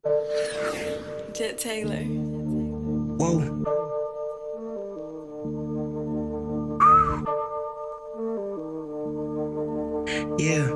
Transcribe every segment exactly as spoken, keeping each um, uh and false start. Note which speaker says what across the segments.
Speaker 1: Jet Taylor.
Speaker 2: Whoa. Yeah.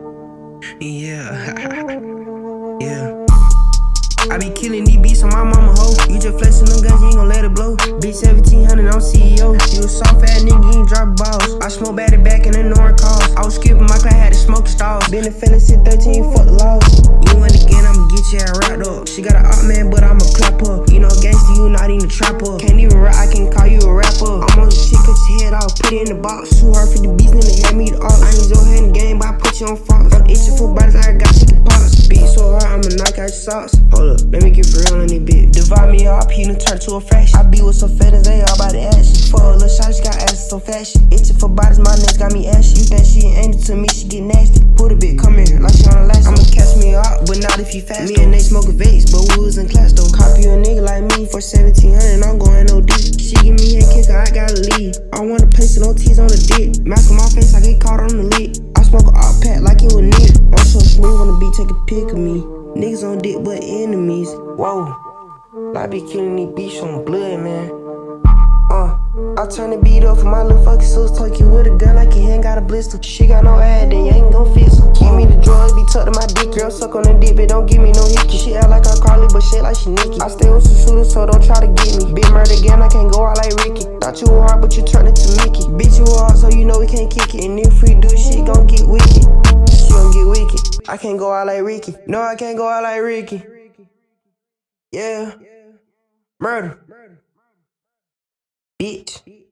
Speaker 2: Yeah. Yeah. I be killing these beats on my mama hoe. You just flexing them guns, you ain't gon' let it blow. Bitch seventeen hundred, I'm C E O. You a soft ass nigga, you ain't drop balls. I smoke back to back and ignoring calls. I was skipping my class, had to smoke stalls. Been a feeling since thirteen, fuck the laws. You win again, I'ma get your ass rocked up. She got an op man, but I'ma clap her. You know gangsta, you not even a trapper. Can't even rap, I can call you a rapper. I'm on the shit, cut your head off, put it in the box. Too hard for the beats, then they had me the art. I ain't your head in the game, but I put you on Fox. I'm itching for bodies, I got chicken pox. Beat so hard, I'ma knock out your socks. Hold up, let me get for real on this bitch. Divide me up, he done turn to a fraction. I be with some feathers, they all about the action. For a little shot, she got ass so fashion. Itching for bodies, my neck got me ashy. You think she ain't it to me, she get nasty. Put a bit, come here, like she on the last. I'ma catch me up, but not if you fast. Me and they smoking vapes, but we was in class though. Copy a nigga like me for seventeen hundred, I'm going O D. She give me head kicker, I gotta leave. I wanna place no T's on the dick. Mask on my face, I get caught on the lid. I smoke a op pack like it was neat. I'm so smooth on the beat, take a pic of me. Niggas on dick, but enemies. Whoa. I be killing these beats on blood, man. Uh, I turn the beat up for my little fucking sis. Tuck you with a gun like your hand got a blister. She got no ass, then you ain't gon' fix her. Give me the drugs, be tucked in my dick. Girl, suck on the dick, but don't give me no hickey. She act like I Carly, but shit like she Nicki. I stay with some shooters, so don't try to get me. Big murder again, I can't go out like Ricky. Not you hard, but you turn it to Mickey. Bitch, you hard, so you know we can't kick it. And if we do shit, gon' get wicked. She gon' get wicked. I can't go out like Ricky. No, I can't go out like Ricky. Yeah. Murder. Bitch.